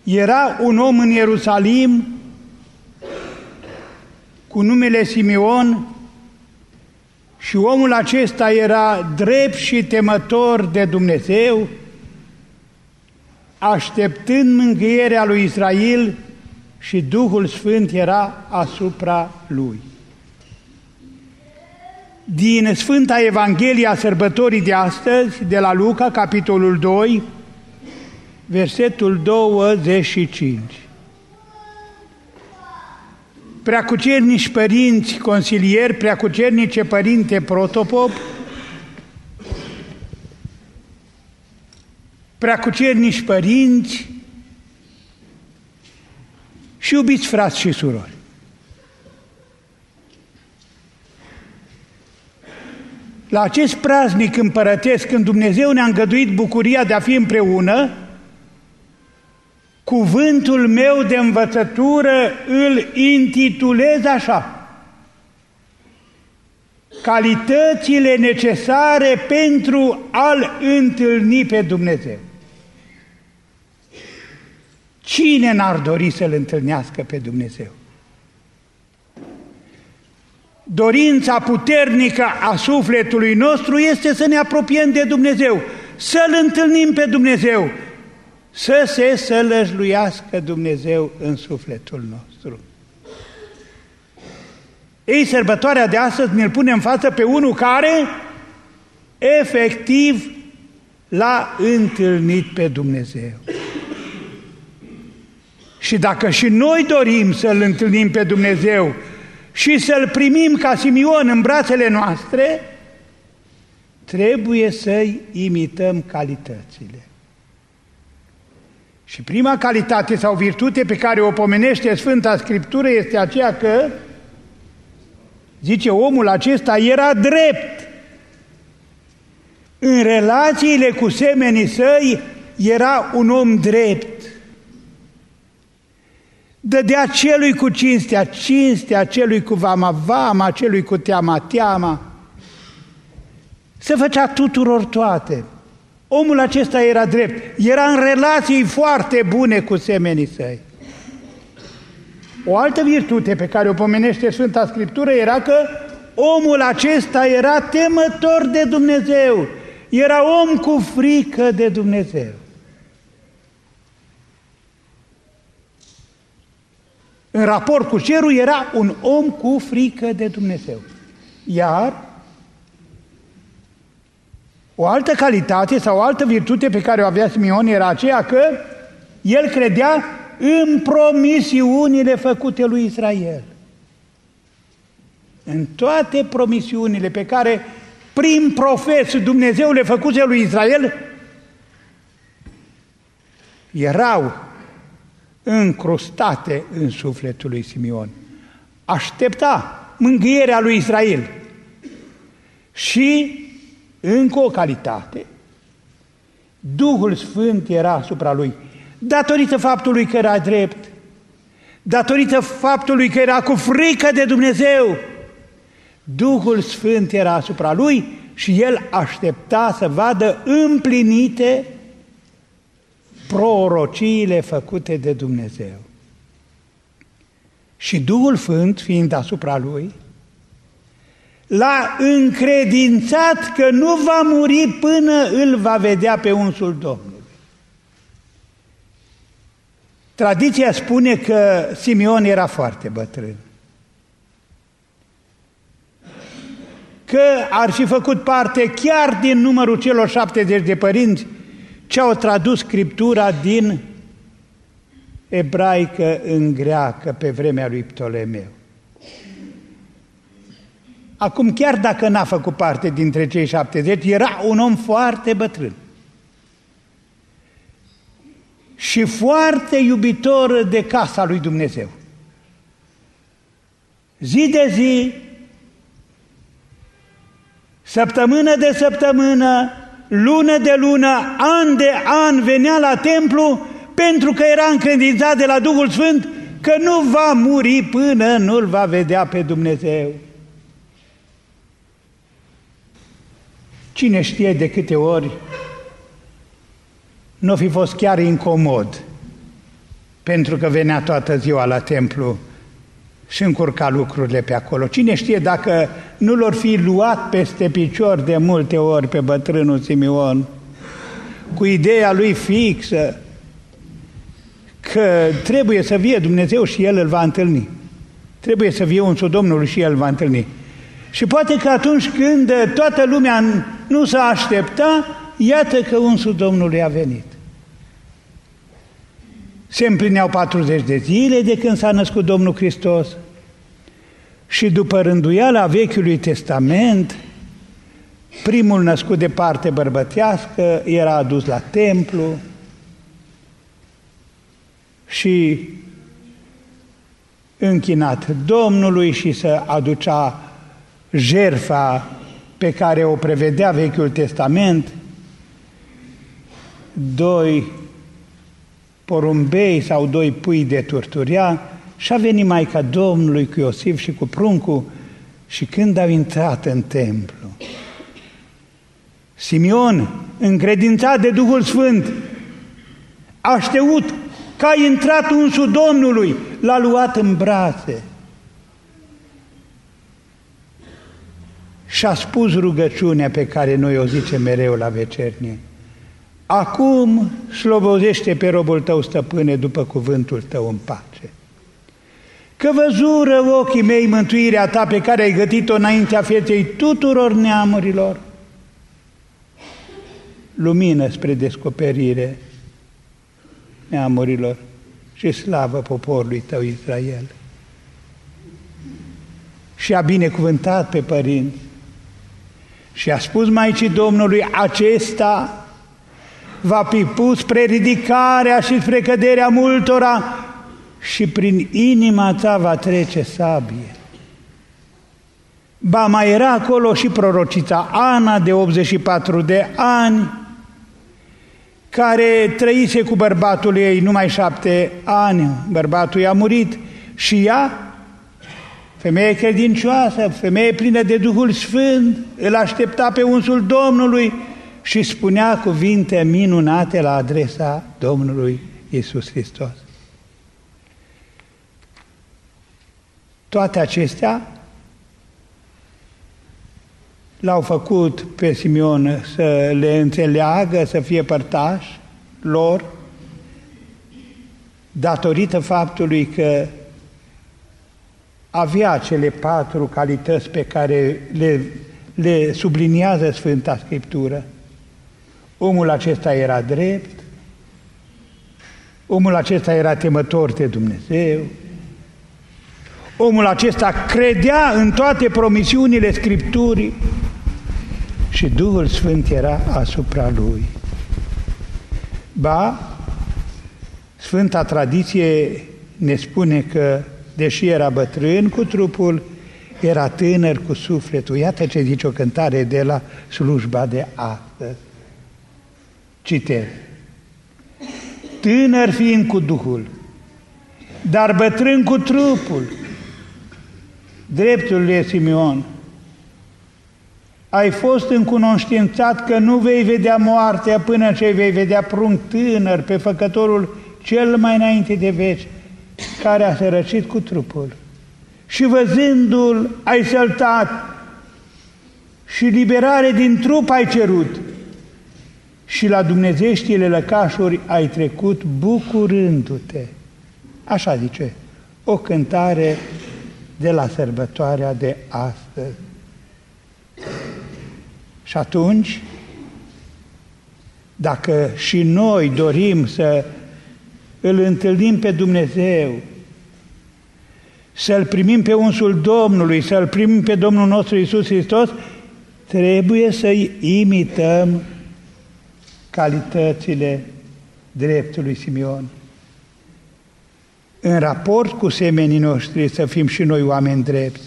Era un om în Ierusalim cu numele Simeon și omul acesta era drept și temător de Dumnezeu, așteptând mângâierea lui Israel, și Duhul Sfânt era asupra lui. Din Sfânta Evanghelie a sărbătorii de astăzi, de la Luca, capitolul 2, versetul 25. Preacucernici părinți consilieri, preacucernice părinte protopop, preacucernici părinți și iubiți frați și surori. La acest praznic împărătesc, când Dumnezeu ne-a îngăduit bucuria de a fi împreună, cuvântul meu de învățătură îl intitulez așa: calitățile necesare pentru a-L întâlni pe Dumnezeu. Cine n-ar dori să-L întâlnească pe Dumnezeu? Dorința puternică a sufletului nostru este să ne apropiem de Dumnezeu, să-L întâlnim pe Dumnezeu, să se sălăjluiască Dumnezeu în sufletul nostru. Ei, sărbătoarea de astăzi ne-l pune în față pe unul care efectiv l-a întâlnit pe Dumnezeu. Și dacă și noi dorim să-L întâlnim pe Dumnezeu și să-L primim ca Simeon în brațele noastre, trebuie să-i imităm calitățile. Și prima calitate sau virtute pe care o pomenește Sfânta Scriptură este aceea că, zice, omul acesta era drept. În relațiile cu semenii săi era un om drept. Dădea celui cu cinstea, cinstea, celui cu vama, vama, celui cu teama, teama. Se făcea tuturor toate. Omul acesta era drept, era în relații foarte bune cu semenii săi. O altă virtute pe care o pomenește Sfânta Scriptură era că omul acesta era temător de Dumnezeu, era om cu frică de Dumnezeu. În raport cu cerul era un om cu frică de Dumnezeu. Iar o altă calitate sau o altă virtute pe care o avea Simeon era aceea că el credea în promisiunile făcute lui Israel. În toate promisiunile pe care prin profeți Dumnezeu le făcuse lui Israel, erau încrustate în sufletul lui Simeon. Aștepta mângâierea lui Israel. Și încă o calitate: Duhul Sfânt era asupra lui, datorită faptului că era drept, datorită faptului că era cu frică de Dumnezeu. Duhul Sfânt era asupra lui și el aștepta să vadă împlinite prorociile făcute de Dumnezeu. Și Duhul Sfânt, fiind asupra lui, l-a încredințat că nu va muri până îl va vedea pe unsul Domnului. Tradiția spune că Simeon era foarte bătrân, că ar fi făcut parte chiar din numărul celor 70 de părinți ce au tradus Scriptura din ebraică în greacă pe vremea lui Ptolemeu. Acum, chiar dacă n-a făcut parte dintre cei 70, era un om foarte bătrân și foarte iubitor de casa lui Dumnezeu. Zi de zi, săptămână de săptămână, lună de lună, an de an venea la templu, pentru că era încredințat de la Duhul Sfânt că nu va muri până nu-L va vedea pe Dumnezeu. Cine știe de câte ori nu fi fost chiar incomod pentru că venea toată ziua la templu și încurca lucrurile pe acolo. Cine știe dacă nu l-or fi luat peste picior de multe ori pe bătrânul Simeon, cu ideea lui fixă că trebuie să vie Dumnezeu și El îl va întâlni. Trebuie să vie unsul Domnului și El îl va întâlni. Și poate că atunci când toată lumea nu s-a aștepta, iată că unsul Domnului a venit. Se împlineau 40 de zile de când s-a născut Domnul Hristos și după rânduiala Vechiului Testament, primul născut de parte bărbătească era adus la templu și închinat Domnului și să aducea jertfa pe care o prevedea Vechiul Testament, 2 porumbei sau 2 pui de turturea, și a venit Maica Domnului cu Iosif și cu pruncul și când au intrat în templu, Simeon, încredințat de Duhul Sfânt, a știut că a intrat unsul Domnului, l-a luat în brațe și a spus rugăciunea pe care noi o zicem mereu la vecernie: acum slobozește pe robul tău, stăpâne, după cuvântul tău în pace. Că văzură ochii mei mântuirea ta pe care ai gătit-o înaintea feței tuturor neamurilor, lumină spre descoperire neamurilor și slavă poporului tău Israel. Și a binecuvântat pe părinți și a spus Maicii Domnului: acesta va fi pus spre ridicarea și spre căderea multora și prin inima ta va trece sabie. Ba mai era acolo și prorocița Ana de 84 de ani, care trăise cu bărbatul ei numai 7 ani, bărbatul i-a murit și ea, femeie credincioasă, femeie plină de Duhul Sfânt, îl aștepta pe unsul Domnului și spunea cuvinte minunate la adresa Domnului Iisus Hristos. Toate acestea l-au făcut pe Simeon să le înțeleagă, să fie părtași lor, datorită faptului că avea cele 4 calități pe care le subliniază Sfânta Scriptură. Omul acesta era drept, omul acesta era temător de Dumnezeu, omul acesta credea în toate promisiunile Scripturii și Duhul Sfânt era asupra lui. Ba, Sfânta Tradiție ne spune că, deși era bătrân cu trupul, era tânăr cu sufletul. Iată ce zice o cântare de la slujba de astăzi. Citez: tânăr fiind cu Duhul, dar bătrân cu trupul, drepturile Simeon, ai fost încunoștințat că nu vei vedea moartea până ce vei vedea prunc tânăr pe Făcătorul cel mai înainte de veci, care a sărăcit cu trupul. Și văzându-l ai săltat și liberare din trup ai cerut și la dumnezeștile lăcașuri ai trecut bucurându-te. Așa zice o cântare de la sărbătoarea de astăzi. Și atunci, dacă și noi dorim să îl întâlnim pe Dumnezeu, să-L primim pe unsul Domnului, să-L primim pe Domnul nostru Iisus Hristos, trebuie să-i imităm calitățile dreptului Simeon. În raport cu semenii noștri să fim și noi oameni drepți.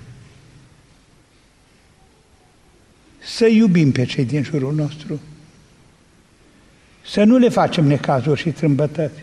Să iubim pe cei din jurul nostru. Să nu le facem necazuri și trâmbătăți.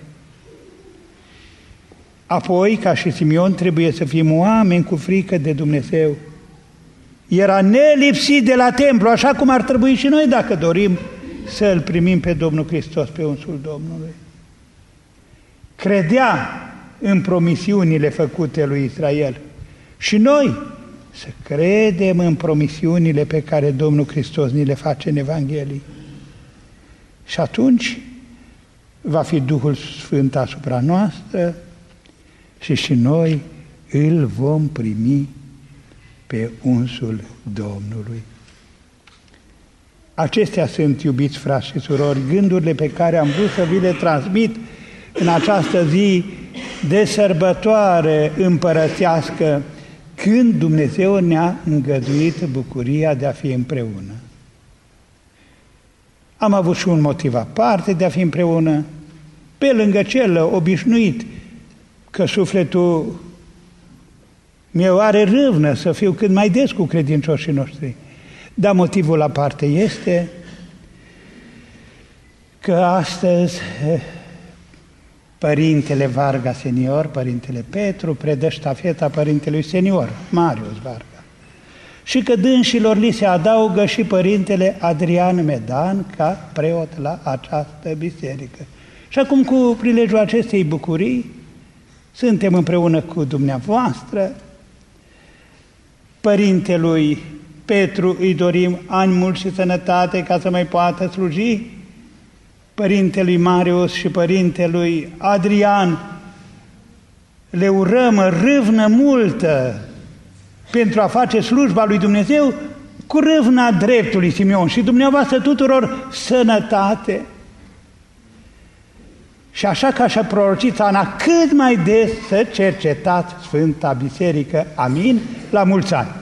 Apoi, ca și Simeon, trebuie să fim oameni cu frică de Dumnezeu. Era nelipsit de la templu, așa cum ar trebui și noi dacă dorim să-L primim pe Domnul Hristos, pe unsul Domnului. credea în promisiunile făcute lui Israel. Și noi să credem în promisiunile pe care Domnul Hristos ni le face în Evanghelie. Și atunci va fi Duhul Sfânt asupra noastră și noi îl vom primi pe unsul Domnului. Acestea sunt, iubiți frați și surori, gândurile pe care am vrut să vi le transmit în această zi de sărbătoare împărătească, când Dumnezeu ne-a îngăduit bucuria de a fi împreună. Am avut și un motiv aparte de a fi împreună, pe lângă cel obișnuit, că sufletul meu are râvnă să fiu cât mai des cu credincioșii noștri. Dar motivul aparte este că astăzi Părintele Varga senior, Părintele Petru, predă ștafeta Părintelui senior, Marius Varga. Și că dânșilor li se adaugă și Părintele Adrian Medan ca preot la această biserică. Și acum, cu prilejul acestei bucurii, suntem împreună cu dumneavoastră. Părintelui Petru îi dorim ani mulți și sănătate ca să mai poată sluji. Părintelui Marius și Părintelui Adrian le urăm râvnă multă pentru a face slujba lui Dumnezeu cu râvna dreptului Simeon, și dumneavoastră tuturor sănătate. Și așa ca și-a prorocit Ana, cât mai des să cercetați Sfânta Biserică. Amin. La mulți ani!